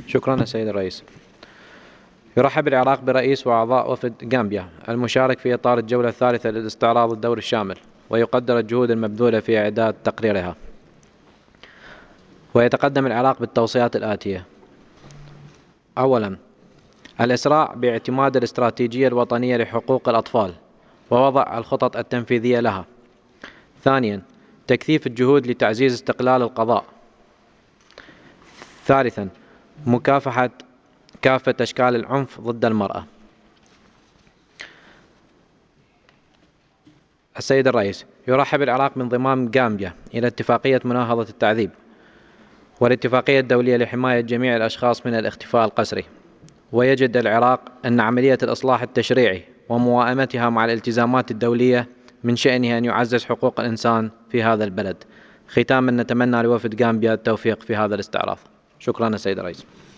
شكرا سيد الرئيس. يرحب العراق برئيس وأعضاء وفد غامبيا المشارك في إطار الجولة الثالثة للاستعراض الدوري الشامل، ويقدر الجهود المبذولة في إعداد تقريرها. ويتقدم العراق بالتوصيات الآتية: أولا، الإسراع باعتماد الاستراتيجية الوطنية لحقوق الأطفال ووضع الخطط التنفيذية لها. ثانيا، تكثيف الجهود لتعزيز استقلال القضاء. ثالثا، مكافحة كافة أشكال العنف ضد المرأة. السيد الرئيس، يرحب العراق بانضمام غامبيا إلى اتفاقية مناهضة التعذيب والاتفاقية الدولية لحماية جميع الأشخاص من الاختفاء القسري. ويجد العراق أن عملية الإصلاح التشريعي وموائمتها مع الالتزامات الدولية من شأنه أن يعزز حقوق الإنسان في هذا البلد. ختاما، نتمنى لوفد غامبيا التوفيق في هذا الاستعراض. شكرا السيد الرئيس.